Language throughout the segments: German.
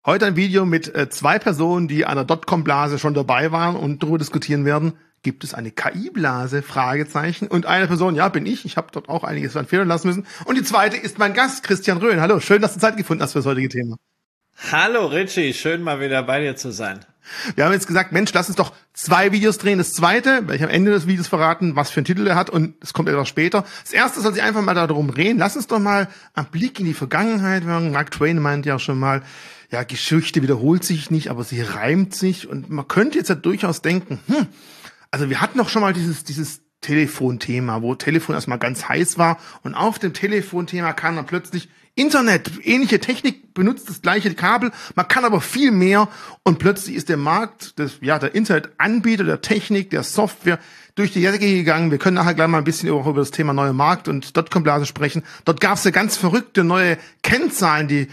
Heute ein Video mit zwei Personen, die an der Dotcom-Blase schon dabei waren und darüber diskutieren werden, gibt es eine KI-Blase? Fragezeichen. Und eine Person, ja, bin ich. Ich habe dort auch einiges an Fehlern lassen müssen. Und die zweite ist mein Gast, Christian Röhn. Hallo, schön, dass du Zeit gefunden hast für das heutige Thema. Hallo Richie, schön mal wieder bei dir zu sein. Wir haben jetzt gesagt, Mensch, lass uns doch 2 Videos drehen. Das zweite, werde ich am Ende des Videos verraten, was für einen Titel er hat, und es kommt etwas später. Das erste soll sich einfach mal darum drehen. Lass uns doch mal einen Blick in die Vergangenheit wagen. Mark Twain meint ja schon mal, ja, Geschichte wiederholt sich nicht, aber sie reimt sich. Und man könnte jetzt ja durchaus denken, also wir hatten doch schon mal dieses Telefonthema, wo Telefon erstmal ganz heiß war, und auf dem Telefonthema kam dann plötzlich Internet, ähnliche Technik, benutzt das gleiche Kabel, man kann aber viel mehr, und plötzlich ist der Markt, der Internetanbieter, der Technik, der Software durch die Decke gegangen. Wir können nachher gleich mal ein bisschen über das Thema neue Markt und Dotcom-Blase sprechen. Dort gab es ja ganz verrückte neue Kennzahlen, die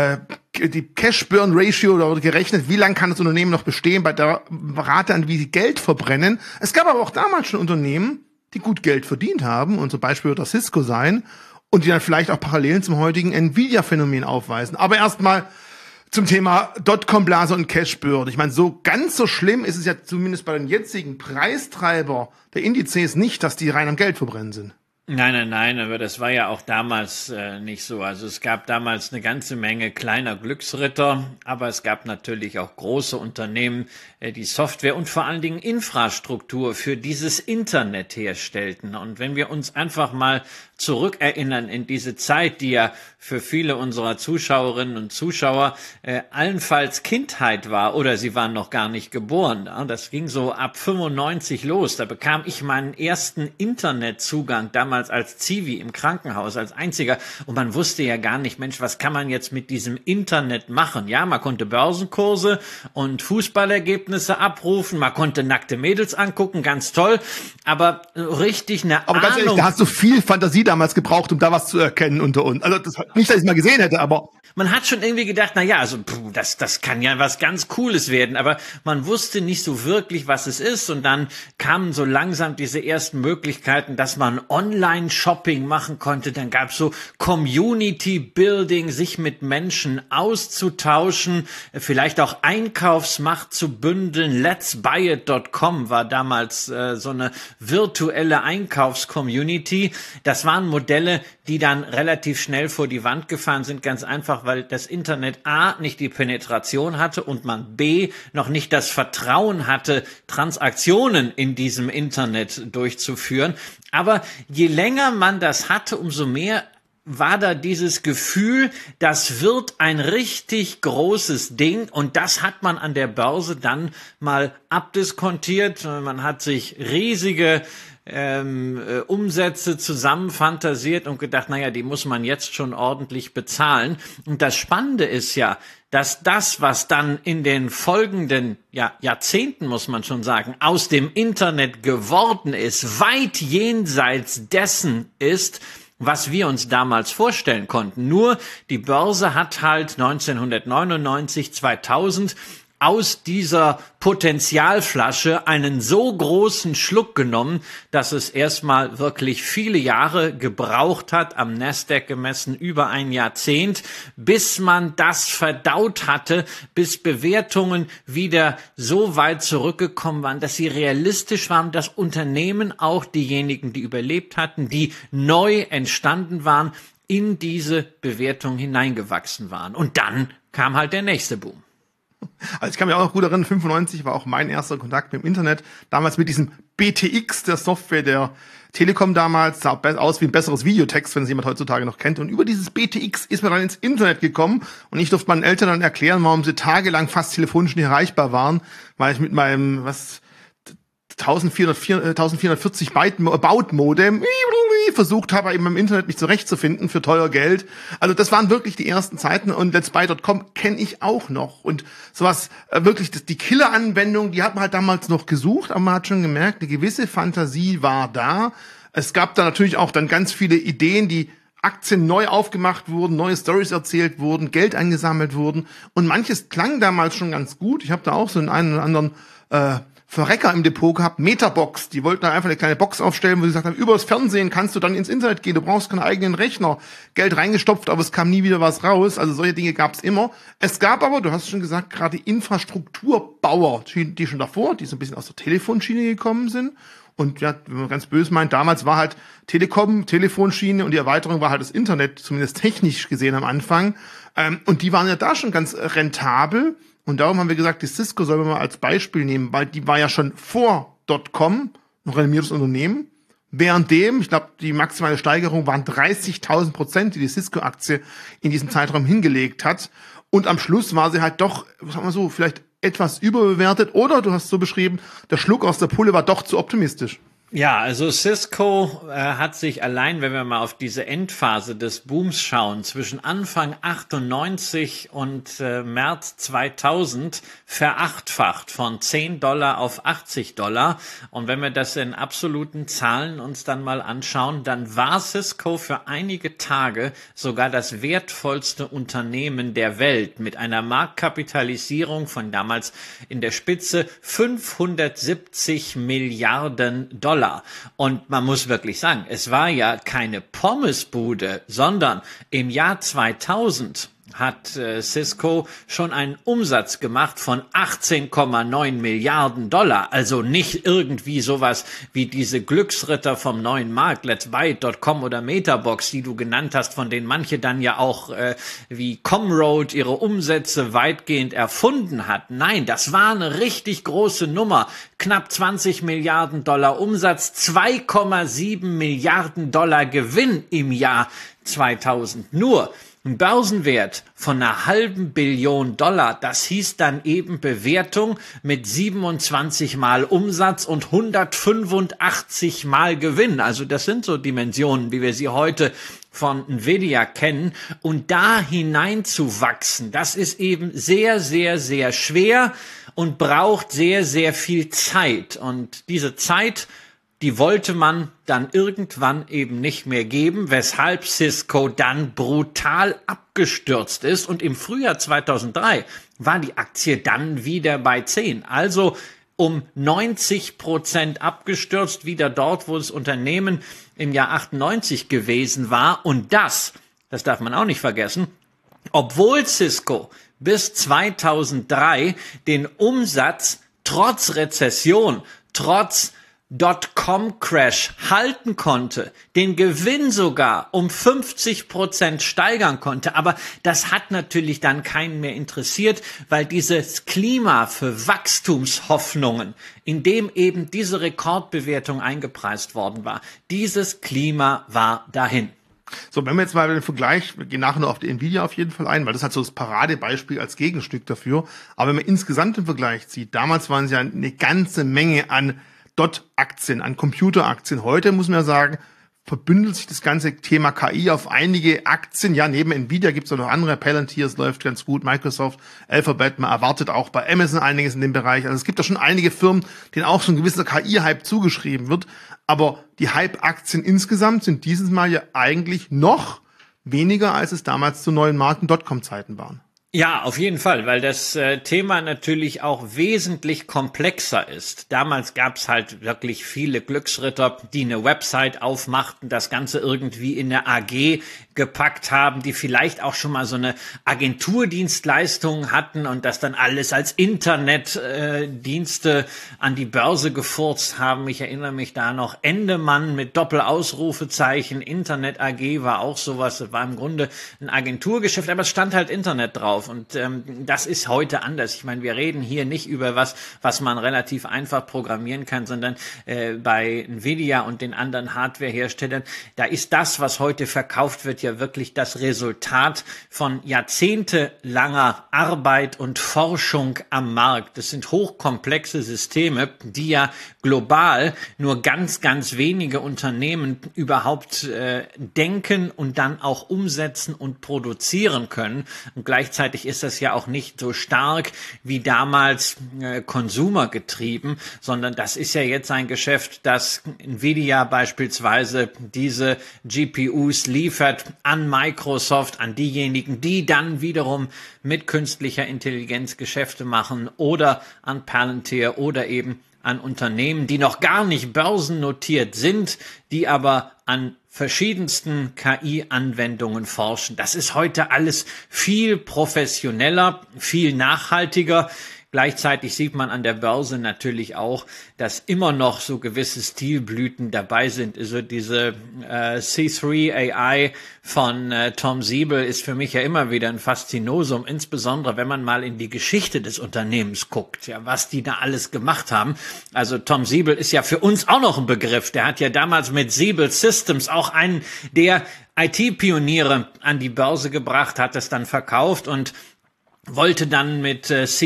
Cash-Burn-Ratio, da wurde gerechnet, wie lange kann das Unternehmen noch bestehen bei der Rate, an wie sie Geld verbrennen. Es gab aber auch damals schon Unternehmen, die gut Geld verdient haben, und zum Beispiel wird das Cisco sein, und die dann vielleicht auch Parallelen zum heutigen Nvidia-Phänomen aufweisen. Aber erstmal zum Thema Dotcom-Blase und Cash-Burn. Ich meine, so ganz so schlimm ist es ja zumindest bei den jetzigen Preistreiber der Indizes nicht, dass die rein am Geld verbrennen sind. Nein, aber das war ja auch damals nicht so. Also es gab damals eine ganze Menge kleiner Glücksritter, aber es gab natürlich auch große Unternehmen, die Software und vor allen Dingen Infrastruktur für dieses Internet herstellten. Und wenn wir uns einfach mal zurückerinnern in diese Zeit, die ja für viele unserer Zuschauerinnen und Zuschauer allenfalls Kindheit war, oder sie waren noch gar nicht geboren. Das ging so ab 95 los. Da bekam ich meinen ersten Internetzugang damals als Zivi im Krankenhaus, als einziger. Und man wusste ja gar nicht, Mensch, was kann man jetzt mit diesem Internet machen? Ja, man konnte Börsenkurse und Fußballergebnisse abrufen, man konnte nackte Mädels angucken, ganz toll. Aber richtig eine Ahnung. Aber ganz ehrlich, da hast du viel Fantasie damals gebraucht, um da was zu erkennen unter uns. Also nicht, dass ich es mal gesehen hätte, aber man hat schon irgendwie gedacht, na ja, also das kann ja was ganz Cooles werden, aber man wusste nicht so wirklich, was es ist. Und dann kamen so langsam diese ersten Möglichkeiten, dass man Online-Shopping machen konnte. Dann gab es so Community-Building, sich mit Menschen auszutauschen, vielleicht auch Einkaufsmacht zu bündeln. Let'sBuyIt.com war damals so eine virtuelle Einkaufs-Community. Das waren Modelle, die dann relativ schnell vor die Wand gefahren sind, ganz einfach, weil das Internet A nicht die Penetration hatte und man B noch nicht das Vertrauen hatte, Transaktionen in diesem Internet durchzuführen. Aber je länger man das hatte, umso mehr war da dieses Gefühl, das wird ein richtig großes Ding, und das hat man an der Börse dann mal abdiskontiert. Man hat sich riesige Umsätze zusammenfantasiert und gedacht, naja, die muss man jetzt schon ordentlich bezahlen. Und das Spannende ist ja, dass das, was dann in den folgenden Jahrzehnten, muss man schon sagen, aus dem Internet geworden ist, weit jenseits dessen ist, was wir uns damals vorstellen konnten. Nur die Börse hat halt 1999, 2000 aus dieser Potenzialflasche einen so großen Schluck genommen, dass es erstmal wirklich viele Jahre gebraucht hat, am Nasdaq gemessen über ein Jahrzehnt, bis man das verdaut hatte, bis Bewertungen wieder so weit zurückgekommen waren, dass sie realistisch waren, dass Unternehmen, auch diejenigen, die überlebt hatten, die neu entstanden waren, in diese Bewertung hineingewachsen waren. Und dann kam halt der nächste Boom. Also ich kann mich auch noch gut erinnern, 95 war auch mein erster Kontakt mit dem Internet. Damals mit diesem BTX, der Software der Telekom damals, sah aus wie ein besseres Videotext, wenn es jemand heutzutage noch kennt. Und über dieses BTX ist man dann ins Internet gekommen, und ich durfte meinen Eltern dann erklären, warum sie tagelang fast telefonisch nicht erreichbar waren, weil ich mit meinem 1440 Baud-Modem versucht habe, eben im Internet mich zurechtzufinden für teuer Geld. Also das waren wirklich die ersten Zeiten, und Let'sBuy.com kenne ich auch noch. Und sowas, wirklich, die Killer-Anwendung, die hat man halt damals noch gesucht, aber man hat schon gemerkt, eine gewisse Fantasie war da. Es gab da natürlich auch dann ganz viele Ideen, die Aktien neu aufgemacht wurden, neue Stories erzählt wurden, Geld eingesammelt wurden, und manches klang damals schon ganz gut. Ich habe da auch so einen oder anderen Verrecker im Depot gehabt, Metabox. Die wollten da einfach eine kleine Box aufstellen, wo sie gesagt haben, über das Fernsehen kannst du dann ins Internet gehen, du brauchst keinen eigenen Rechner. Geld reingestopft, aber es kam nie wieder was raus. Also solche Dinge gab es immer. Es gab aber, du hast schon gesagt, gerade Infrastrukturbauer, die schon davor, die so ein bisschen aus der Telefonschiene gekommen sind. Und ja, wenn man ganz böse meint, damals war halt Telekom, Telefonschiene und die Erweiterung war halt das Internet, zumindest technisch gesehen am Anfang. Und die waren ja da schon ganz rentabel. Und darum haben wir gesagt, die Cisco sollen wir mal als Beispiel nehmen, weil die war ja schon vor .com ein renommiertes Unternehmen. Währenddem, ich glaube, die maximale Steigerung waren 30.000%, die Cisco-Aktie in diesem Zeitraum hingelegt hat. Und am Schluss war sie halt doch, sagen wir so, vielleicht etwas überbewertet. Oder du hast so beschrieben, der Schluck aus der Pulle war doch zu optimistisch. Ja, also Cisco hat sich allein, wenn wir mal auf diese Endphase des Booms schauen, zwischen Anfang 98 und März 2000 verachtfacht von $10 auf $80. Und wenn wir das in absoluten Zahlen uns dann mal anschauen, dann war Cisco für einige Tage sogar das wertvollste Unternehmen der Welt mit einer Marktkapitalisierung von damals in der Spitze 570 Milliarden Dollar. Und man muss wirklich sagen, es war ja keine Pommesbude, sondern im Jahr 2000 hat Cisco schon einen Umsatz gemacht von 18,9 Milliarden Dollar. Also nicht irgendwie sowas wie diese Glücksritter vom neuen Markt, Let's Buy .com oder Metabox, die du genannt hast, von denen manche dann ja auch wie Comroad ihre Umsätze weitgehend erfunden hat. Nein, das war eine richtig große Nummer. Knapp 20 Milliarden Dollar Umsatz, 2,7 Milliarden Dollar Gewinn im Jahr 2000. Nur ein Börsenwert von einer halben Billion Dollar, das hieß dann eben Bewertung mit 27 Mal Umsatz und 185 Mal Gewinn. Also das sind so Dimensionen, wie wir sie heute von Nvidia kennen. Und da hineinzuwachsen, das ist eben sehr, sehr, sehr schwer und braucht sehr, sehr viel Zeit. Und diese Zeit, die wollte man dann irgendwann eben nicht mehr geben, weshalb Cisco dann brutal abgestürzt ist. Und im Frühjahr 2003 war die Aktie dann wieder bei 10. Also um 90% abgestürzt, wieder dort, wo das Unternehmen im Jahr 98 gewesen war. Und das darf man auch nicht vergessen, obwohl Cisco bis 2003 den Umsatz trotz Rezession, trotz Dotcom-Crash halten konnte, den Gewinn sogar um 50% steigern konnte. Aber das hat natürlich dann keinen mehr interessiert, weil dieses Klima für Wachstumshoffnungen, in dem eben diese Rekordbewertung eingepreist worden war, dieses Klima war dahin. So, wenn wir jetzt mal den Vergleich, wir gehen nachher noch auf die Nvidia auf jeden Fall ein, weil das hat so das Paradebeispiel als Gegenstück dafür. Aber wenn man insgesamt den Vergleich zieht, damals waren es ja eine ganze Menge an Aktien, an Computeraktien. Heute muss man ja sagen, verbündelt sich das ganze Thema KI auf einige Aktien. Ja, neben Nvidia gibt es auch noch andere. Palantir, es läuft ganz gut. Microsoft, Alphabet, man erwartet auch bei Amazon einiges in dem Bereich. Also es gibt da schon einige Firmen, denen auch so ein gewisser KI-Hype zugeschrieben wird. Aber die Hype-Aktien insgesamt sind dieses Mal ja eigentlich noch weniger, als es damals zu neuen Marken Dotcom-Zeiten waren. Ja, auf jeden Fall, weil das Thema natürlich auch wesentlich komplexer ist. Damals gab's halt wirklich viele Glücksritter, die eine Website aufmachten, das Ganze irgendwie in eine AG gepackt haben, die vielleicht auch schon mal so eine Agenturdienstleistung hatten und das dann alles als Internetdienste an die Börse gefurzt haben. Ich erinnere mich da noch, Endemann mit Doppelausrufezeichen, Internet AG war auch sowas, das war im Grunde ein Agenturgeschäft, aber es stand halt Internet drauf. Und das ist heute anders. Ich meine, wir reden hier nicht über was man relativ einfach programmieren kann, sondern bei Nvidia und den anderen Hardwareherstellern, da ist das, was heute verkauft wird, ja wirklich das Resultat von jahrzehntelanger Arbeit und Forschung am Markt. Das sind hochkomplexe Systeme, die ja global nur ganz, ganz wenige Unternehmen überhaupt denken und dann auch umsetzen und produzieren können. Und gleichzeitig ist das ja auch nicht so stark wie damals konsumergetrieben, sondern das ist ja jetzt ein Geschäft, das Nvidia beispielsweise diese GPUs liefert an Microsoft, an diejenigen, die dann wiederum mit künstlicher Intelligenz Geschäfte machen oder an Palantir oder eben an Unternehmen, die noch gar nicht börsennotiert sind, die aber an verschiedensten KI-Anwendungen forschen. Das ist heute alles viel professioneller, viel nachhaltiger. Gleichzeitig sieht man an der Börse natürlich auch, dass immer noch so gewisse Stilblüten dabei sind. Also diese C3 AI von Tom Siebel ist für mich ja immer wieder ein Faszinosum, insbesondere wenn man mal in die Geschichte des Unternehmens guckt, ja, was die da alles gemacht haben. Also Tom Siebel ist ja für uns auch noch ein Begriff. Der hat ja damals mit Siebel Systems auch einen der IT-Pioniere an die Börse gebracht, hat es dann verkauft und wollte dann mit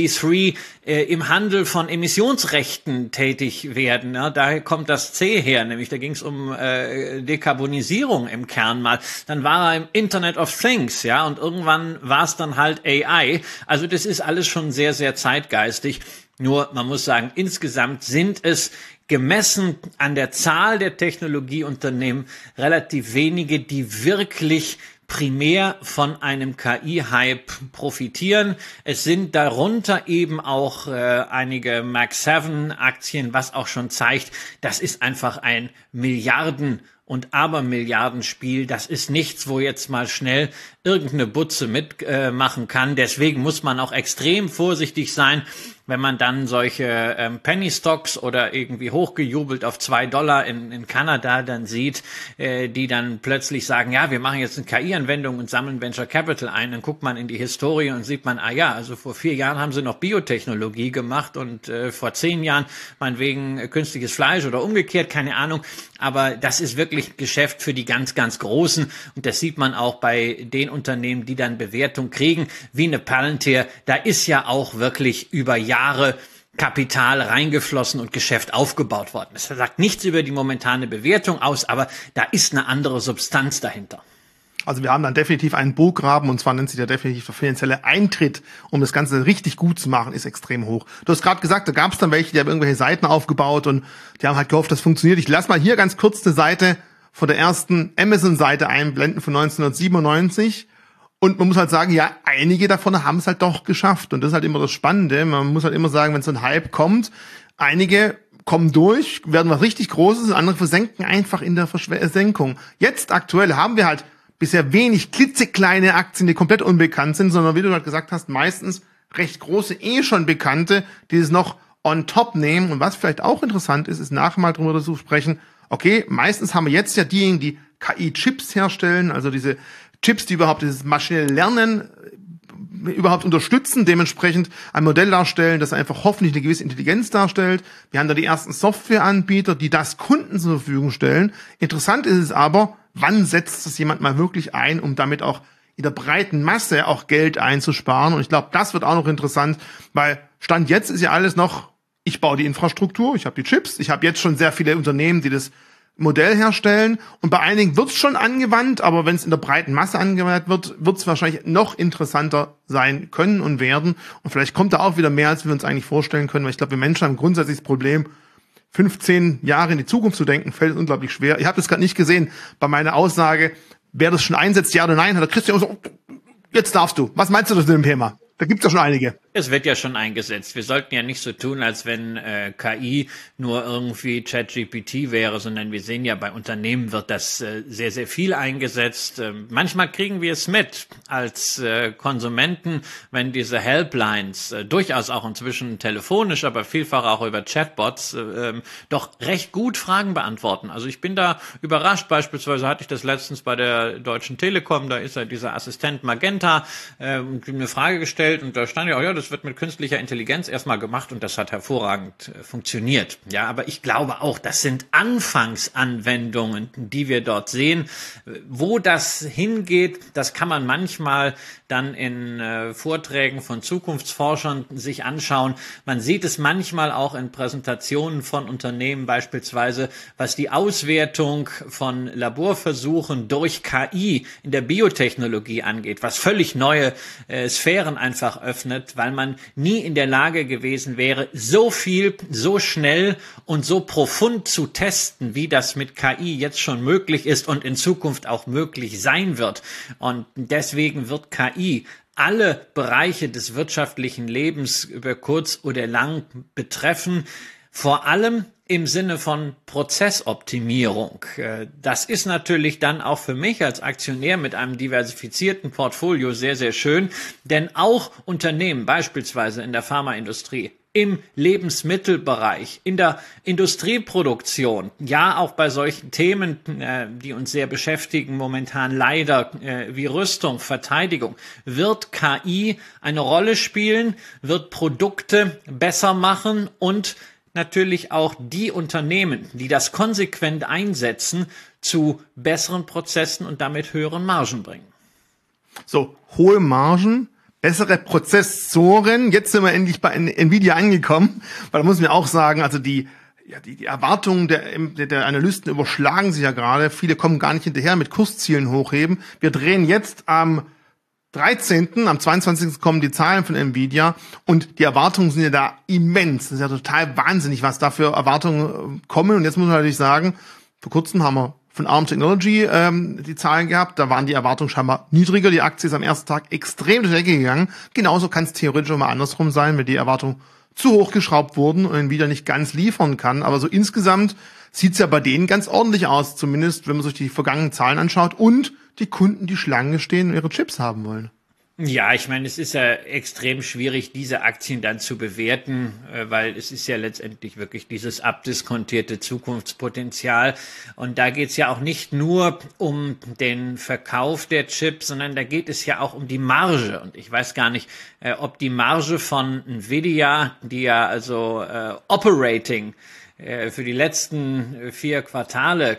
C3 im Handel von Emissionsrechten tätig werden. Ja, daher kommt das C her, nämlich da ging es um Dekarbonisierung im Kern mal. Dann war er im Internet of Things, ja, und irgendwann war es dann halt AI. Also das ist alles schon sehr, sehr zeitgeistig. Nur man muss sagen, insgesamt sind es gemessen an der Zahl der Technologieunternehmen relativ wenige, die wirklich primär von einem KI-Hype profitieren. Es sind darunter eben auch einige Mag 7 Aktien, was auch schon zeigt, das ist einfach ein Milliarden- und Abermilliardenspiel. Das ist nichts, wo jetzt mal schnell irgendeine Butze mitmachen kann. Deswegen muss man auch extrem vorsichtig sein, wenn man dann solche Penny Stocks oder irgendwie hochgejubelt auf $2 in Kanada dann sieht, die dann plötzlich sagen, ja, wir machen jetzt eine KI-Anwendung und sammeln Venture Capital ein. Dann guckt man in die Historie und sieht man, also vor 4 Jahren haben sie noch Biotechnologie gemacht und vor 10 Jahren meinetwegen künstliches Fleisch oder umgekehrt, keine Ahnung. Aber das ist wirklich Geschäft für die ganz, ganz Großen. Und das sieht man auch bei den Unternehmen, die dann Bewertung kriegen, wie eine Palantir. Da ist ja auch wirklich über Jahre Kapital reingeflossen und Geschäft aufgebaut worden. Das sagt nichts über die momentane Bewertung aus, aber da ist eine andere Substanz dahinter. Also wir haben dann definitiv einen Burggraben, und zwar nennt sich der definitiv der finanzielle Eintritt, um das Ganze richtig gut zu machen, ist extrem hoch. Du hast gerade gesagt, da gab es dann welche, die haben irgendwelche Seiten aufgebaut und die haben halt gehofft, das funktioniert. Ich lasse mal hier ganz kurz eine Seite von der ersten Amazon-Seite einblenden von 1997. Und man muss halt sagen, ja, einige davon haben es halt doch geschafft. Und das ist halt immer das Spannende. Man muss halt immer sagen, wenn so ein Hype kommt, einige kommen durch, werden was richtig Großes, und andere versenken einfach in der Versenkung. Jetzt aktuell haben wir halt bisher wenig klitzekleine Aktien, die komplett unbekannt sind, sondern wie du halt gesagt hast, meistens recht große, schon Bekannte, die es noch on top nehmen. Und was vielleicht auch interessant ist, ist nachher mal drüber zu sprechen, okay, meistens haben wir jetzt ja diejenigen, die KI-Chips herstellen, also diese Chips, die überhaupt dieses maschinelle Lernen überhaupt unterstützen, dementsprechend ein Modell darstellen, das einfach hoffentlich eine gewisse Intelligenz darstellt. Wir haben da die ersten Softwareanbieter, die das Kunden zur Verfügung stellen. Interessant ist es aber, wann setzt das jemand mal wirklich ein, um damit auch in der breiten Masse auch Geld einzusparen. Und ich glaube, das wird auch noch interessant, weil Stand jetzt ist ja alles noch, ich baue die Infrastruktur, ich habe die Chips, ich habe jetzt schon sehr viele Unternehmen, die das Modell herstellen, und bei einigen wird es schon angewandt, aber wenn es in der breiten Masse angewandt wird, wird es wahrscheinlich noch interessanter sein können und werden. Und vielleicht kommt da auch wieder mehr, als wir uns eigentlich vorstellen können, weil ich glaube, wir Menschen haben grundsätzlich das Problem, 15 Jahre in die Zukunft zu denken, fällt unglaublich schwer. Ich habe das gerade nicht gesehen bei meiner Aussage, wer das schon einsetzt, ja oder nein, hat der Christian so, jetzt darfst du. Was meinst du zu dem Thema? Da gibt's ja schon einige. Es wird ja schon eingesetzt. Wir sollten ja nicht so tun, als wenn KI nur irgendwie ChatGPT wäre, sondern wir sehen ja, bei Unternehmen wird das sehr, sehr viel eingesetzt. Manchmal kriegen wir es mit als Konsumenten, wenn diese Helplines durchaus auch inzwischen telefonisch, aber vielfach auch über Chatbots doch recht gut Fragen beantworten. Also ich bin da überrascht. Beispielsweise hatte ich das letztens bei der Deutschen Telekom, da ist ja dieser Assistent Magenta, eine Frage gestellt und da stand ja auch, ja, das wird mit künstlicher Intelligenz erstmal gemacht und das hat hervorragend funktioniert. Ja, aber ich glaube auch, das sind Anfangsanwendungen, die wir dort sehen. Wo das hingeht, das kann man manchmal dann in Vorträgen von Zukunftsforschern sich anschauen. Man sieht es manchmal auch in Präsentationen von Unternehmen, beispielsweise was die Auswertung von Laborversuchen durch KI in der Biotechnologie angeht, was völlig neue Sphären einfach öffnet, weil man nie in der Lage gewesen wäre, so viel, so schnell und so profund zu testen, wie das mit KI jetzt schon möglich ist und in Zukunft auch möglich sein wird. Und deswegen wird KI alle Bereiche des wirtschaftlichen Lebens über kurz oder lang betreffen. Vor allem im Sinne von Prozessoptimierung. Das ist natürlich dann auch für mich als Aktionär mit einem diversifizierten Portfolio sehr, sehr schön, denn auch Unternehmen, beispielsweise in der Pharmaindustrie, im Lebensmittelbereich, in der Industrieproduktion, ja auch bei solchen Themen, die uns sehr beschäftigen momentan leider, wie Rüstung, Verteidigung, wird KI eine Rolle spielen, wird Produkte besser machen und natürlich auch die Unternehmen, die das konsequent einsetzen, zu besseren Prozessen und damit höheren Margen bringen. So, hohe Margen, bessere Prozessoren. Jetzt sind wir endlich bei Nvidia angekommen, weil da muss man auch sagen, also die Erwartungen der Analysten überschlagen sich ja gerade. Viele kommen gar nicht hinterher mit Kurszielen hochheben. Wir drehen jetzt am 13., am 22. kommen die Zahlen von Nvidia und die Erwartungen sind ja da immens. Das ist ja total wahnsinnig, was da für Erwartungen kommen. Und jetzt muss man natürlich sagen, vor kurzem haben wir von ARM Technology die Zahlen gehabt. Da waren die Erwartungen scheinbar niedriger. Die Aktie ist am ersten Tag extrem durch die Decke gegangen. Genauso kann es theoretisch auch mal andersrum sein, wenn die Erwartungen zu hoch geschraubt wurden und Nvidia nicht ganz liefern kann. Aber so insgesamt sieht's ja bei denen ganz ordentlich aus, zumindest wenn man sich die vergangenen Zahlen anschaut und die Kunden, die Schlange stehen und ihre Chips haben wollen. Ja, ich meine, es ist ja extrem schwierig, diese Aktien dann zu bewerten, weil es ist ja letztendlich wirklich dieses abdiskontierte Zukunftspotenzial. Und da geht es ja auch nicht nur um den Verkauf der Chips, sondern da geht es ja auch um die Marge. Und ich weiß gar nicht, ob die Marge von Nvidia, die ja also Operating für die letzten 4 Quartale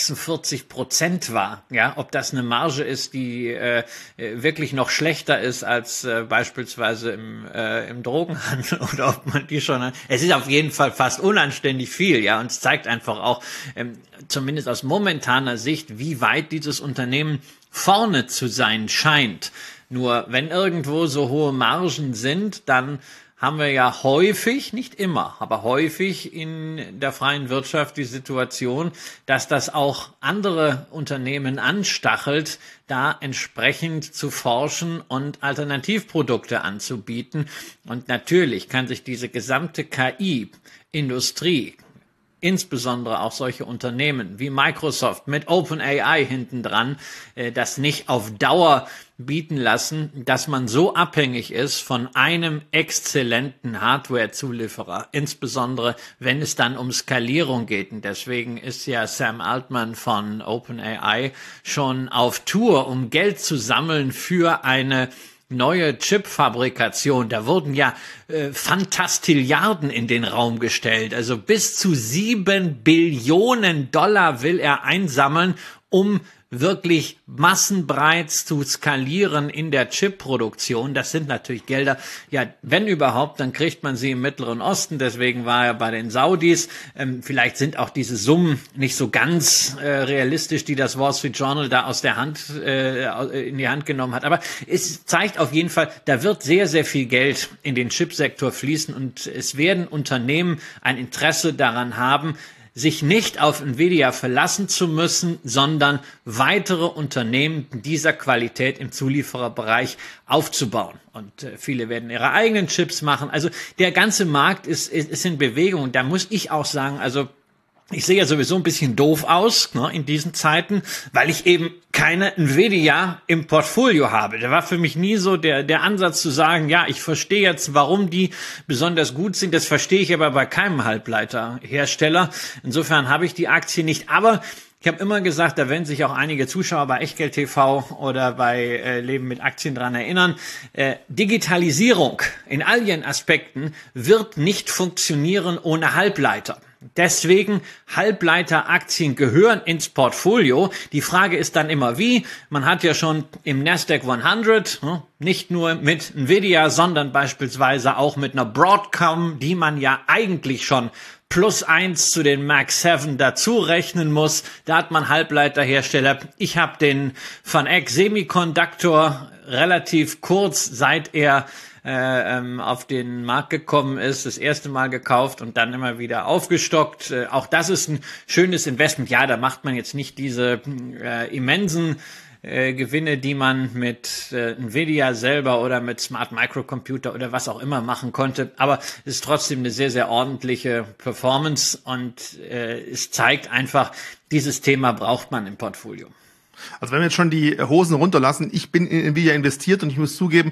46% war, ja, ob das eine Marge ist, die wirklich noch schlechter ist als beispielsweise im Drogenhandel oder ob man die schon, es ist auf jeden Fall fast unanständig viel, ja, und es zeigt einfach auch, zumindest aus momentaner Sicht, wie weit dieses Unternehmen vorne zu sein scheint. Nur wenn irgendwo so hohe Margen sind, dann haben wir ja häufig, nicht immer, aber häufig in der freien Wirtschaft die Situation, dass das auch andere Unternehmen anstachelt, da entsprechend zu forschen und Alternativprodukte anzubieten. Und natürlich kann sich diese gesamte KI-Industrie, insbesondere auch solche Unternehmen wie Microsoft mit OpenAI hintendran, das nicht auf Dauer bieten lassen, dass man so abhängig ist von einem exzellenten Hardware-Zulieferer, insbesondere wenn es dann um Skalierung geht. Und deswegen ist ja Sam Altman von OpenAI schon auf Tour, um Geld zu sammeln für eine neue Chipfabrikation. Da wurden ja Fantastilliarden in den Raum gestellt. Also bis zu 7 Billionen Dollar will er einsammeln, um wirklich massenbreit zu skalieren in der Chipproduktion. Das sind natürlich Gelder, ja, wenn überhaupt, dann kriegt man sie im Mittleren Osten. Deswegen war er bei den Saudis. Vielleicht sind auch diese Summen nicht so ganz realistisch, die das Wall Street Journal da aus der Hand in die Hand genommen hat. Aber es zeigt auf jeden Fall, da wird sehr, sehr viel Geld in den Chipsektor fließen und es werden Unternehmen ein Interesse daran haben, sich nicht auf Nvidia verlassen zu müssen, sondern weitere Unternehmen dieser Qualität im Zuliefererbereich aufzubauen. Und viele werden ihre eigenen Chips machen. Also der ganze Markt ist in Bewegung. Da muss ich auch sagen, also ich sehe ja sowieso ein bisschen doof aus, ne, in diesen Zeiten, weil ich eben keine Nvidia im Portfolio habe. Da war für mich nie so der Ansatz zu sagen, ja, ich verstehe jetzt, warum die besonders gut sind. Das verstehe ich aber bei keinem Halbleiterhersteller. Insofern habe ich die Aktie nicht. Aber ich habe immer gesagt, da werden sich auch einige Zuschauer bei Echtgeld TV oder bei Leben mit Aktien dran erinnern. Digitalisierung in all ihren Aspekten wird nicht funktionieren ohne Halbleiter. Deswegen Halbleiteraktien gehören ins Portfolio. Die Frage ist dann immer wie. Man hat ja schon im Nasdaq 100, nicht nur mit Nvidia, sondern beispielsweise auch mit einer Broadcom, die man ja eigentlich schon +1 zu den Mag 7 dazu rechnen muss. Da hat man Halbleiterhersteller. Ich habe den VanEck Semiconductor relativ kurz, seit er auf den Markt gekommen ist, das erste Mal gekauft und dann immer wieder aufgestockt. Auch das ist ein schönes Investment. Ja, da macht man jetzt nicht diese immensen Gewinne, die man mit Nvidia selber oder mit Smart Microcomputer oder was auch immer machen konnte. Aber es ist trotzdem eine sehr, sehr ordentliche Performance und es zeigt einfach, dieses Thema braucht man im Portfolio. Also wenn wir jetzt schon die Hosen runterlassen, ich bin in Nvidia investiert und ich muss zugeben,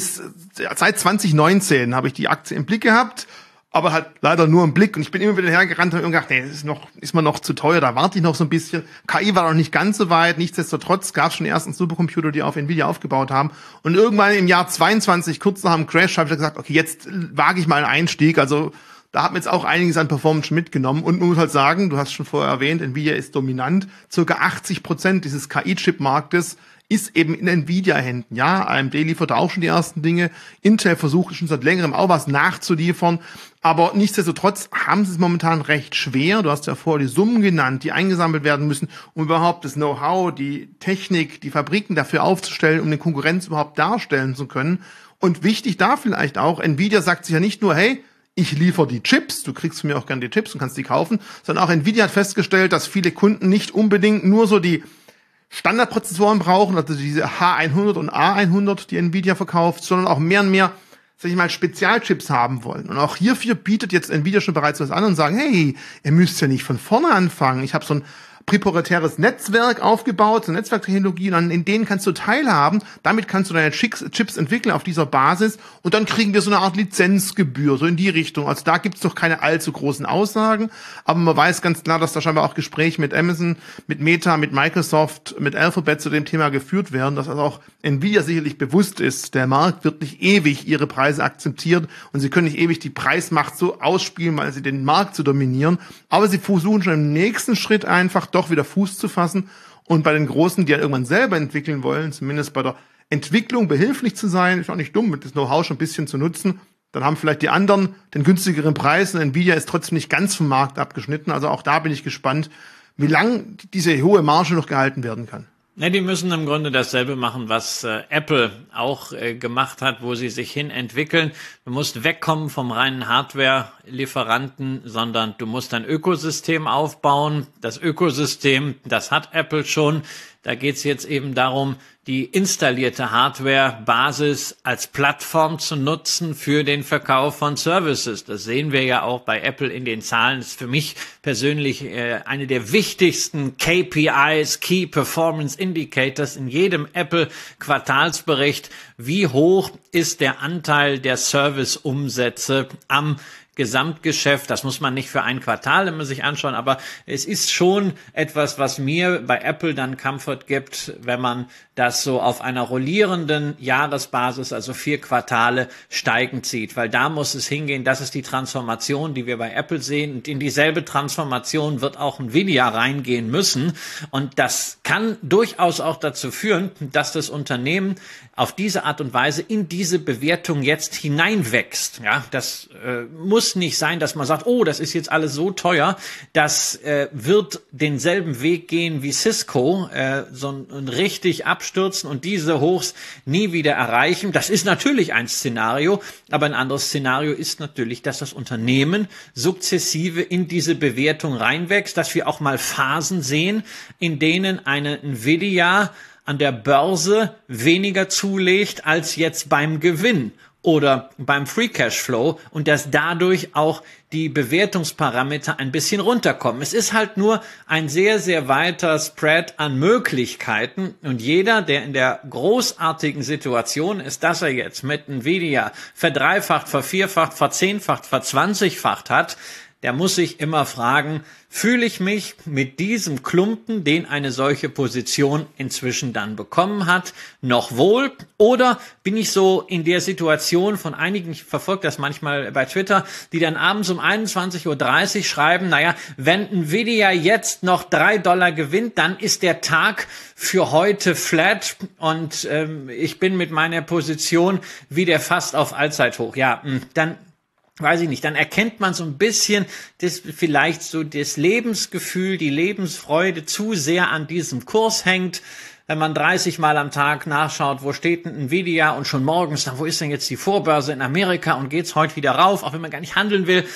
seit 2019 habe ich die Aktie im Blick gehabt, aber halt leider nur im Blick und ich bin immer wieder hergerannt und habe gedacht, nee, das ist mir noch zu teuer, da warte ich noch so ein bisschen. KI war noch nicht ganz so weit, nichtsdestotrotz gab es schon die ersten Supercomputer, die auf Nvidia aufgebaut haben und irgendwann im Jahr 22, kurz nach dem Crash, habe ich gesagt, okay, jetzt wage ich mal einen Einstieg, also da hat man jetzt auch einiges an Performance mitgenommen. Und man muss halt sagen, du hast schon vorher erwähnt, Nvidia ist dominant. Circa 80% dieses KI-Chip-Marktes ist eben in Nvidia-Händen. Ja, AMD liefert auch schon die ersten Dinge. Intel versucht schon seit längerem auch was nachzuliefern. Aber nichtsdestotrotz haben sie es momentan recht schwer. Du hast ja vorher die Summen genannt, die eingesammelt werden müssen, um überhaupt das Know-how, die Technik, die Fabriken dafür aufzustellen, um eine Konkurrenz überhaupt darstellen zu können. Und wichtig da vielleicht auch, Nvidia sagt sich ja nicht nur, hey, ich liefere die Chips, du kriegst von mir auch gerne die Chips und kannst die kaufen, sondern auch Nvidia hat festgestellt, dass viele Kunden nicht unbedingt nur so die Standardprozessoren brauchen, also diese H100 und A100, die Nvidia verkauft, sondern auch mehr und mehr, sag ich mal, Spezialchips haben wollen. Und auch hierfür bietet jetzt Nvidia schon bereits was an und sagen, hey, ihr müsst ja nicht von vorne anfangen. Ich habe so ein proprietäres Netzwerk aufgebaut, so Netzwerktechnologie, und in denen kannst du teilhaben. Damit kannst du deine Chips entwickeln auf dieser Basis und dann kriegen wir so eine Art Lizenzgebühr, so in die Richtung. Also da gibt's doch keine allzu großen Aussagen, aber man weiß ganz klar, dass da scheinbar auch Gespräche mit Amazon, mit Meta, mit Microsoft, mit Alphabet zu dem Thema geführt werden, dass also auch Nvidia sicherlich bewusst ist, der Markt wird nicht ewig ihre Preise akzeptieren und sie können nicht ewig die Preismacht so ausspielen, weil sie den Markt zu dominieren, aber sie versuchen schon im nächsten Schritt einfach doch wieder Fuß zu fassen und bei den Großen, die ja irgendwann selber entwickeln wollen, zumindest bei der Entwicklung behilflich zu sein, ist auch nicht dumm, mit das Know-how schon ein bisschen zu nutzen, dann haben vielleicht die anderen den günstigeren Preis und Nvidia ist trotzdem nicht ganz vom Markt abgeschnitten, also auch da bin ich gespannt, wie lang diese hohe Marge noch gehalten werden kann. Ne, die müssen im Grunde dasselbe machen, was Apple auch gemacht hat, wo sie sich hin entwickeln. Du musst wegkommen vom reinen Hardware-Lieferanten, sondern du musst ein Ökosystem aufbauen. Das Ökosystem, das hat Apple schon. Da geht's jetzt eben darum, die installierte Hardware-Basis als Plattform zu nutzen für den Verkauf von Services. Das sehen wir ja auch bei Apple in den Zahlen. Das ist für mich persönlich eine der wichtigsten KPIs, Key Performance Indicators, in jedem Apple-Quartalsbericht. Wie hoch ist der Anteil der Service-Umsätze am Gesamtgeschäft? Das muss man nicht für ein Quartal immer sich anschauen, aber es ist schon etwas, was mir bei Apple dann Comfort gibt, wenn man das so auf einer rollierenden Jahresbasis, also 4 Quartale steigend sieht, weil da muss es hingehen. Das ist die Transformation, die wir bei Apple sehen, und in dieselbe Transformation wird auch Nvidia reingehen müssen, und das kann durchaus auch dazu führen, dass das Unternehmen auf diese Art und Weise in diese Bewertung jetzt hineinwächst. Ja, das muss nicht sein, dass man sagt, oh, das ist jetzt alles so teuer, das wird denselben Weg gehen wie Cisco, so ein richtig abstürzen und diese Hochs nie wieder erreichen. Das ist natürlich ein Szenario, aber ein anderes Szenario ist natürlich, dass das Unternehmen sukzessive in diese Bewertung reinwächst, dass wir auch mal Phasen sehen, in denen eine Nvidia an der Börse weniger zulegt als jetzt beim Gewinn oder beim Free Cashflow, und dass dadurch auch die Bewertungsparameter ein bisschen runterkommen. Es ist halt nur ein sehr, sehr weiter Spread an Möglichkeiten, und jeder, der in der großartigen Situation ist, dass er jetzt mit Nvidia verdreifacht, vervierfacht, verzehnfacht, verzwanzigfacht hat, der muss sich immer fragen, fühle ich mich mit diesem Klumpen, den eine solche Position inzwischen dann bekommen hat, noch wohl? Oder bin ich so in der Situation von einigen, ich verfolge das manchmal bei Twitter, die dann abends um 21:30 Uhr schreiben, naja, wenn Nvidia jetzt noch $3 gewinnt, dann ist der Tag für heute flat, und ich bin mit meiner Position wieder fast auf Allzeithoch. Ja, dann weiß ich nicht, dann erkennt man so ein bisschen das, vielleicht so das Lebensgefühl, die Lebensfreude zu sehr an diesem Kurs hängt. Wenn man 30 Mal am Tag nachschaut, wo steht denn Nvidia, und schon morgens, wo ist denn jetzt die Vorbörse in Amerika und geht's heute wieder rauf, auch wenn man gar nicht handeln will.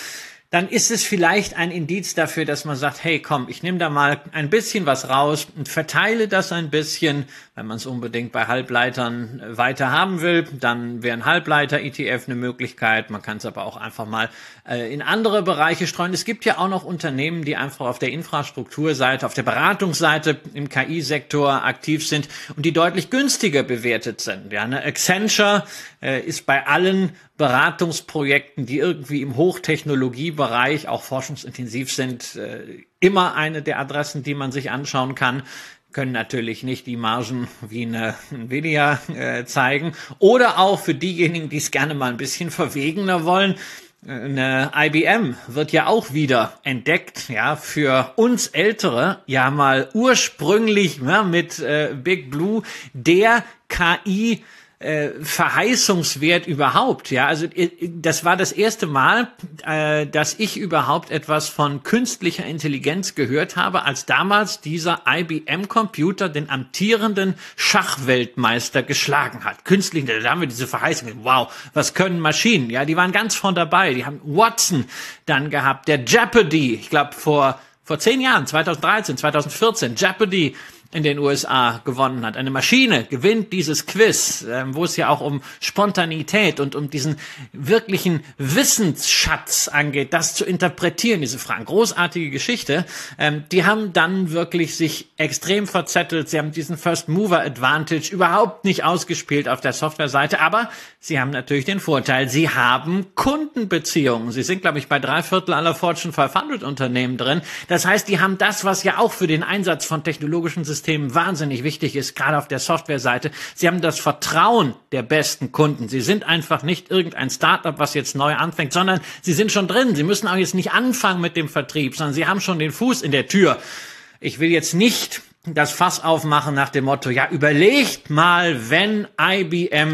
dann ist es vielleicht ein Indiz dafür, dass man sagt, hey, komm, ich nehme da mal ein bisschen was raus und verteile das ein bisschen. Wenn man es unbedingt bei Halbleitern weiter haben will, dann wäre ein Halbleiter-ETF eine Möglichkeit. Man kann es aber auch einfach mal in andere Bereiche streuen. Es gibt ja auch noch Unternehmen, die einfach auf der Infrastrukturseite, auf der Beratungsseite im KI-Sektor aktiv sind und die deutlich günstiger bewertet sind. Ja, eine Accenture ist bei allen Beratungsprojekten, die irgendwie im Hochtechnologiebereich auch forschungsintensiv sind, immer eine der Adressen, die man sich anschauen kann. Können natürlich nicht die Margen wie eine Nvidia zeigen. Oder auch für diejenigen, die es gerne mal ein bisschen verwegener wollen, eine IBM wird ja auch wieder entdeckt, ja, für uns Ältere, ja mal ursprünglich mit Big Blue, der KI Verheißungswert überhaupt, ja, also das war das erste Mal, dass ich überhaupt etwas von künstlicher Intelligenz gehört habe, als damals dieser IBM-Computer den amtierenden Schachweltmeister geschlagen hat. Künstlich, da haben wir diese Verheißung, wow, was können Maschinen, ja, die waren ganz vorn dabei, die haben Watson dann gehabt, der Jeopardy, ich glaube vor 10 Jahren, 2013, 2014, Jeopardy in den USA gewonnen hat. Eine Maschine gewinnt dieses Quiz, wo es ja auch um Spontanität und um diesen wirklichen Wissensschatz angeht, das zu interpretieren, diese Fragen. Großartige Geschichte. Die haben dann wirklich sich extrem verzettelt. Sie haben diesen First Mover Advantage überhaupt nicht ausgespielt auf der Softwareseite, aber sie haben natürlich den Vorteil, sie haben Kundenbeziehungen. Sie sind, glaube ich, bei 3/4 aller Fortune 500 Unternehmen drin. Das heißt, die haben das, was ja auch für den Einsatz von technologischen Systemen wahnsinnig wichtig ist, gerade auf der Softwareseite. Sie haben das Vertrauen der besten Kunden. Sie sind einfach nicht irgendein Startup, was jetzt neu anfängt, sondern sie sind schon drin. Sie müssen auch jetzt nicht anfangen mit dem Vertrieb, sondern sie haben schon den Fuß in der Tür. Ich will jetzt nicht das Fass aufmachen nach dem Motto, ja, überlegt mal, wenn IBM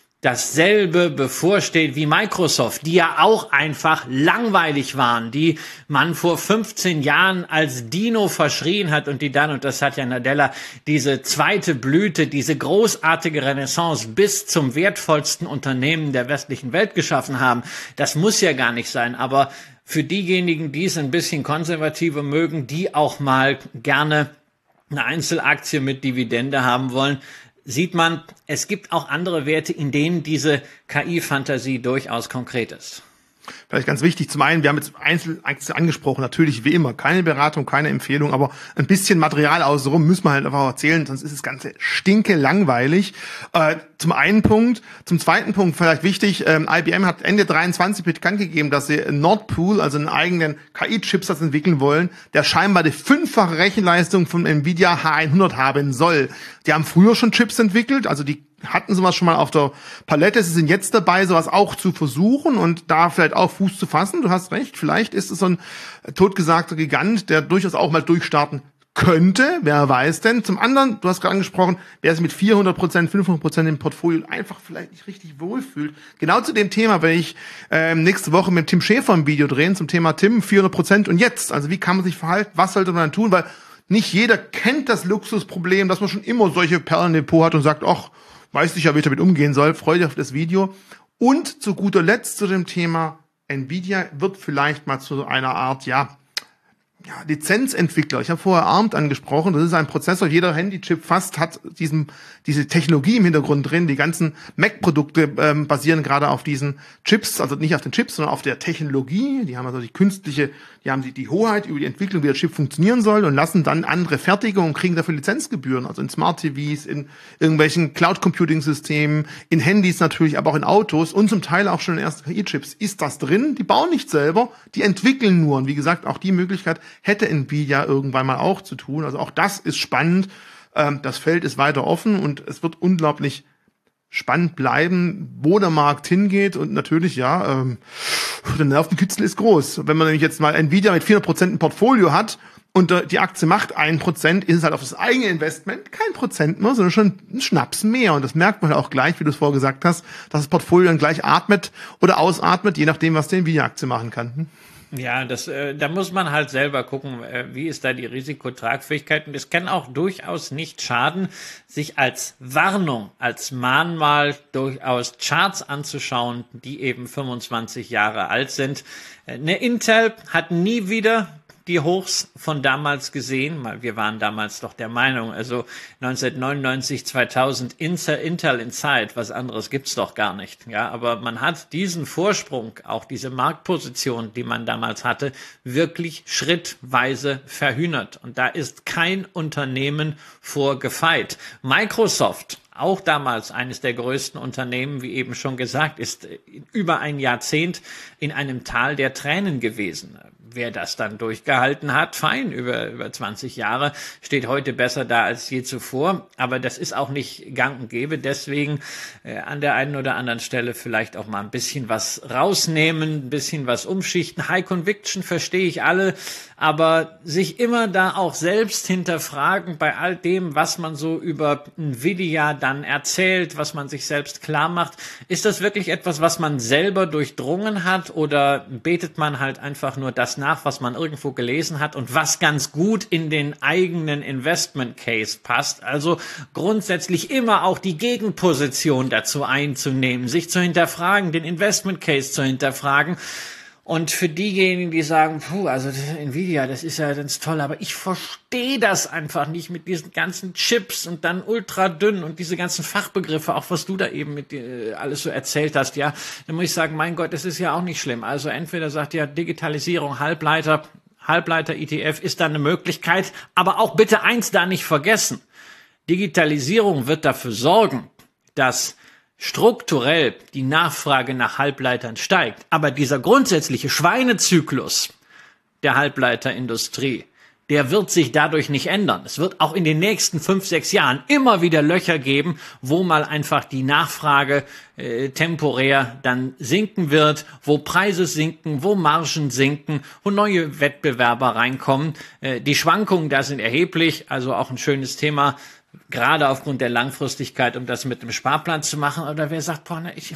dasselbe bevorsteht wie Microsoft, die ja auch einfach langweilig waren, die man vor 15 Jahren als Dino verschrien hat und die dann, und das hat ja Nadella, diese zweite Blüte, diese großartige Renaissance bis zum wertvollsten Unternehmen der westlichen Welt geschaffen haben. Das muss ja gar nicht sein, aber für diejenigen, die es ein bisschen konservativer mögen, die auch mal gerne eine Einzelaktie mit Dividende haben wollen, sieht man, es gibt auch andere Werte, in denen diese KI-Fantasie durchaus konkret ist. Vielleicht ganz wichtig, zum einen, wir haben jetzt Einzelaktien angesprochen, natürlich wie immer, keine Beratung, keine Empfehlung, aber ein bisschen Material außenrum müssen wir halt einfach erzählen, sonst ist das Ganze stinke langweilig. Zum einen Punkt. Zum zweiten Punkt vielleicht wichtig, IBM hat Ende 23 bekannt gegeben, dass sie Nordpool, also einen eigenen KI-Chipsatz entwickeln wollen, der scheinbar die 5-fache Rechenleistung von Nvidia H100 haben soll. Die haben früher schon Chips entwickelt, also die hatten sowas schon mal auf der Palette. Sie sind jetzt dabei, sowas auch zu versuchen und da vielleicht auch Fuß zu fassen. Du hast recht, vielleicht ist es so ein totgesagter Gigant, der durchaus auch mal durchstarten könnte. Wer weiß denn? Zum anderen, du hast gerade angesprochen, wer sich mit 400%, 500% im Portfolio einfach vielleicht nicht richtig wohlfühlt. Genau zu dem Thema werde ich nächste Woche mit Tim Schäfer ein Video drehen zum Thema Tim, 400% und jetzt. Also wie kann man sich verhalten? Was sollte man dann tun? Weil nicht jeder kennt das Luxusproblem, dass man schon immer solche Perlen im Depot hat und sagt, ach, weiß nicht ja, wie ich damit umgehen soll. Freue dich auf das Video. Und zu guter Letzt zu dem Thema Nvidia wird vielleicht mal zu einer Art, Lizenzentwickler. Ich habe vorher ARM angesprochen. Das ist ein Prozessor. Jeder Handychip fast hat diese Technologie im Hintergrund drin. Die ganzen Mac-Produkte basieren gerade auf diesen Chips, also nicht auf den Chips, sondern auf der Technologie. Die haben also die haben die Hoheit über die Entwicklung, wie der Chip funktionieren soll und lassen dann andere fertigen und kriegen dafür Lizenzgebühren. Also in Smart TVs, in irgendwelchen Cloud-Computing-Systemen, in Handys natürlich, aber auch in Autos und zum Teil auch schon in ersten KI-Chips. Ist das drin? Die bauen nicht selber, die entwickeln nur. Und wie gesagt, auch die Möglichkeit hätte Nvidia irgendwann mal auch zu tun. Also auch das ist spannend. Das Feld ist weiter offen und es wird unglaublich spannend bleiben, wo der Markt hingeht. Und natürlich, der Nervenkitzel ist groß. Wenn man nämlich jetzt mal Nvidia mit 400% im Portfolio hat und die Aktie macht 1%, ist es halt auf das eigene Investment kein Prozent mehr, sondern schon ein Schnaps mehr. Und das merkt man halt auch gleich, wie du es vorher gesagt hast, dass das Portfolio dann gleich atmet oder ausatmet, je nachdem, was die Nvidia-Aktie machen kann. Ja, da muss man halt selber gucken, wie ist da die Risikotragfähigkeit. Und es kann auch durchaus nicht schaden, sich als Warnung, als Mahnmal durchaus Charts anzuschauen, die eben 25 Jahre alt sind. Eine Intel hat nie wieder die Hochs von damals gesehen, weil wir waren damals doch der Meinung, also 1999, 2000 Intel Inside, was anderes gibt's doch gar nicht. Ja, aber man hat diesen Vorsprung, auch diese Marktposition, die man damals hatte, wirklich schrittweise verhühnert. Und da ist kein Unternehmen vor gefeit. Microsoft, auch damals eines der größten Unternehmen, wie eben schon gesagt, ist über ein Jahrzehnt in einem Tal der Tränen gewesen. Wer das dann durchgehalten hat, fein, über 20 Jahre, steht heute besser da als je zuvor. Aber das ist auch nicht gang und gäbe. Deswegen an der einen oder anderen Stelle vielleicht auch mal ein bisschen was rausnehmen, ein bisschen was umschichten. High Conviction verstehe ich alle, aber sich immer da auch selbst hinterfragen bei all dem, was man so über Nvidia dann erzählt, was man sich selbst klar macht. Ist das wirklich etwas, was man selber durchdrungen hat, oder betet man halt einfach nur das nach, was man irgendwo gelesen hat und was ganz gut in den eigenen Investment Case passt? Also grundsätzlich immer auch die Gegenposition dazu einzunehmen, sich zu hinterfragen, den Investment Case zu hinterfragen. Und für diejenigen, die sagen, also Nvidia, das ist ja ganz toll, aber ich verstehe das einfach nicht mit diesen ganzen Chips und dann ultra dünn und diese ganzen Fachbegriffe, auch was du da eben mit alles so erzählt hast, ja, dann muss ich sagen, mein Gott, das ist ja auch nicht schlimm. Also entweder sagt ihr Digitalisierung, Halbleiter ETF ist da eine Möglichkeit, aber auch bitte eins da nicht vergessen. Digitalisierung wird dafür sorgen, dass strukturell die Nachfrage nach Halbleitern steigt. Aber dieser grundsätzliche Schweinezyklus der Halbleiterindustrie, der wird sich dadurch nicht ändern. Es wird auch in den nächsten 5, 6 Jahren immer wieder Löcher geben, wo mal einfach die Nachfrage temporär dann sinken wird, wo Preise sinken, wo Margen sinken, wo neue Wettbewerber reinkommen. Die Schwankungen da sind erheblich, also auch ein schönes Thema, gerade aufgrund der Langfristigkeit, um das mit einem Sparplan zu machen. Oder wer sagt,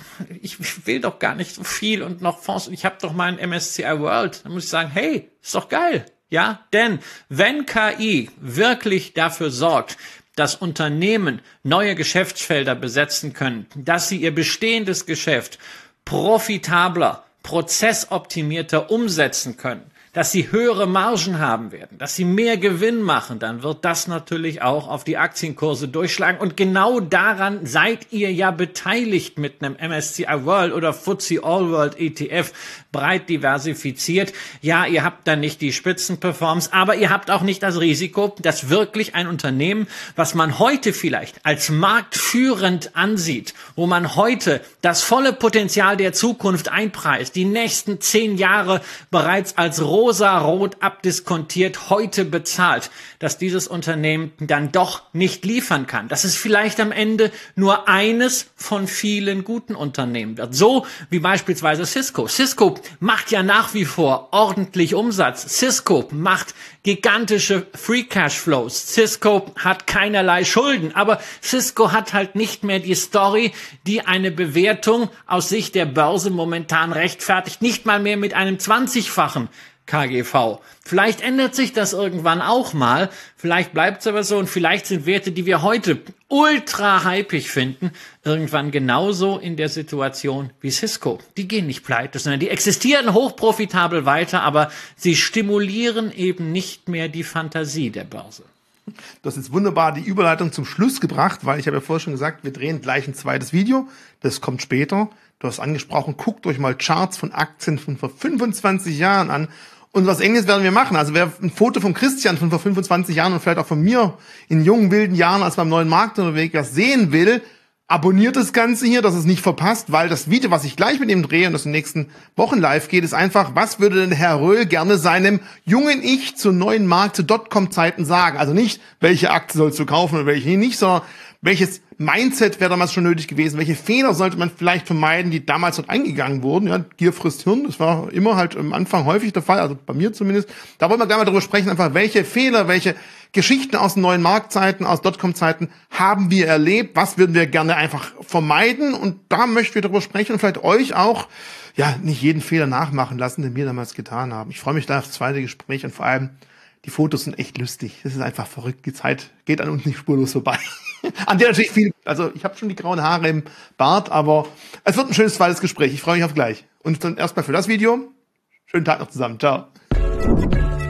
ich will doch gar nicht so viel und noch Fonds, ich habe doch mal ein MSCI World. Dann muss ich sagen, hey, ist doch geil. Ja, denn wenn KI wirklich dafür sorgt, dass Unternehmen neue Geschäftsfelder besetzen können, dass sie ihr bestehendes Geschäft profitabler, prozessoptimierter umsetzen können, dass sie höhere Margen haben werden, dass sie mehr Gewinn machen, dann wird das natürlich auch auf die Aktienkurse durchschlagen. Und genau daran seid ihr ja beteiligt mit einem MSCI World oder FTSE All World ETF, breit diversifiziert. Ja, ihr habt dann nicht die Spitzenperformance, aber ihr habt auch nicht das Risiko, dass wirklich ein Unternehmen, was man heute vielleicht als marktführend ansieht, wo man heute das volle Potenzial der Zukunft einpreist, die nächsten 10 Jahre bereits als rosa-rot abdiskontiert heute bezahlt, dass dieses Unternehmen dann doch nicht liefern kann. Dass es vielleicht am Ende nur eines von vielen guten Unternehmen wird. So wie beispielsweise Cisco. Cisco macht ja nach wie vor ordentlich Umsatz. Cisco macht gigantische Free Cash Flows. Cisco hat keinerlei Schulden, aber Cisco hat halt nicht mehr die Story, die eine Bewertung aus Sicht der Börse momentan rechtfertigt. Nicht mal mehr mit einem 20-fachen KGV. Vielleicht ändert sich das irgendwann auch mal, vielleicht bleibt es aber so und vielleicht sind Werte, die wir heute ultra hypig finden, irgendwann genauso in der Situation wie Cisco. Die gehen nicht pleite, sondern die existieren hochprofitabel weiter, aber sie stimulieren eben nicht mehr die Fantasie der Börse. Du hast jetzt wunderbar die Überleitung zum Schluss gebracht, weil ich habe ja vorher schon gesagt, wir drehen gleich ein zweites Video. Das kommt später. Du hast angesprochen, guckt euch mal Charts von Aktien von vor 25 Jahren an. Und was Ähnliches werden wir machen. Also wer ein Foto von Christian von vor 25 Jahren und vielleicht auch von mir in jungen, wilden Jahren, als beim neuen Markt unterwegs sehen will, abonniert das Ganze hier, dass es nicht verpasst, weil das Video, was ich gleich mit ihm drehe und das in den nächsten Wochen live geht, ist einfach, was würde denn Herr Röhl gerne seinem jungen Ich zu neuen Markt, zu Dotcom-Zeiten sagen? Also nicht, welche Aktie sollst du kaufen und welche nicht, sondern Welches Mindset wäre damals schon nötig gewesen? Welche Fehler sollte man vielleicht vermeiden, die damals dort eingegangen wurden? Ja, Gier frisst Hirn, das war immer halt am Anfang häufig der Fall, also bei mir zumindest. Da wollen wir gerne mal drüber sprechen, einfach welche Fehler, welche Geschichten aus den neuen Marktzeiten, aus Dotcom-Zeiten haben wir erlebt? Was würden wir gerne einfach vermeiden? Und da möchten wir darüber sprechen und vielleicht euch auch, ja, nicht jeden Fehler nachmachen lassen, den wir damals getan haben. Ich freue mich da aufs zweite Gespräch und vor allem, die Fotos sind echt lustig. Das ist einfach verrückt. Die Zeit geht an uns nicht spurlos vorbei. An der natürlich viel, also ich habe schon die grauen Haare im Bart, aber es wird ein schönes zweites Gespräch. Ich freue mich auf gleich. Und dann erstmal für das Video. Schönen Tag noch zusammen. Ciao.